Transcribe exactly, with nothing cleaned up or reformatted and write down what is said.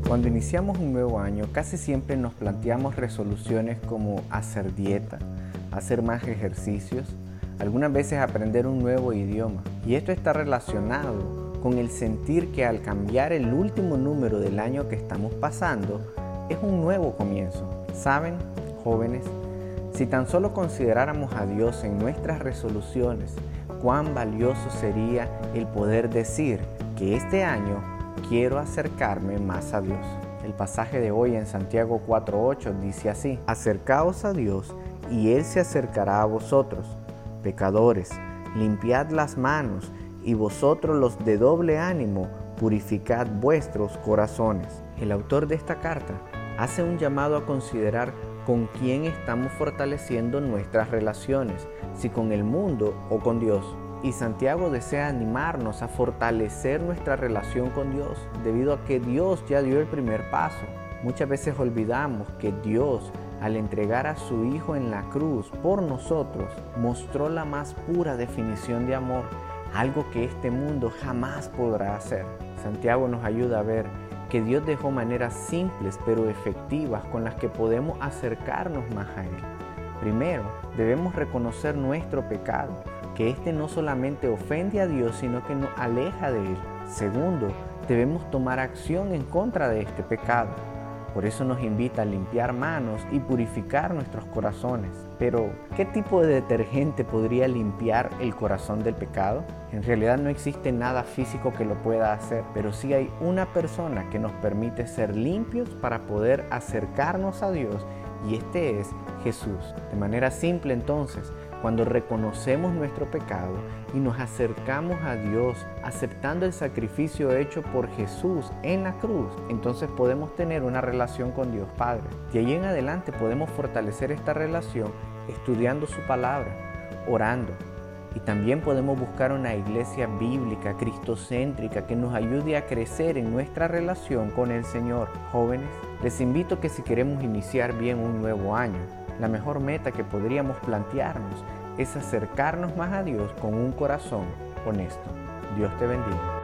Cuando iniciamos un nuevo año, casi siempre nos planteamos resoluciones como hacer dieta, hacer más ejercicios, algunas veces aprender un nuevo idioma. Y esto está relacionado con el sentir que al cambiar el último número del año que estamos pasando, es un nuevo comienzo. ¿Saben, jóvenes? Si tan solo consideráramos a Dios en nuestras resoluciones, cuán valioso sería el poder decir que este año quiero acercarme más a Dios. El pasaje de hoy en Santiago cuatro ocho dice así: acercaos a Dios y Él se acercará a vosotros. Pecadores, limpiad las manos, y vosotros los de doble ánimo, purificad vuestros corazones. El autor de esta carta hace un llamado a considerar con quién estamos fortaleciendo nuestras relaciones, si con el mundo o con Dios. Y Santiago desea animarnos a fortalecer nuestra relación con Dios, debido a que Dios ya dio el primer paso. Muchas veces olvidamos que Dios, al entregar a su Hijo en la cruz por nosotros, mostró la más pura definición de amor, algo que este mundo jamás podrá hacer. Santiago nos ayuda a ver que Dios dejó maneras simples pero efectivas con las que podemos acercarnos más a Él. Primero, debemos reconocer nuestro pecado, que éste no solamente ofende a Dios, sino que nos aleja de Él. Segundo, debemos tomar acción en contra de este pecado. Por eso nos invita a limpiar manos y purificar nuestros corazones. Pero, ¿qué tipo de detergente podría limpiar el corazón del pecado? En realidad no existe nada físico que lo pueda hacer, pero sí hay una persona que nos permite ser limpios para poder acercarnos a Dios, y este es Jesús. De manera simple, entonces, cuando reconocemos nuestro pecado y nos acercamos a Dios aceptando el sacrificio hecho por Jesús en la cruz, entonces podemos tener una relación con Dios Padre. De ahí en adelante podemos fortalecer esta relación estudiando su palabra, orando. Y también podemos buscar una iglesia bíblica, cristocéntrica, que nos ayude a crecer en nuestra relación con el Señor. Jóvenes, les invito que si queremos iniciar bien un nuevo año, la mejor meta que podríamos plantearnos es acercarnos más a Dios con un corazón honesto. Dios te bendiga.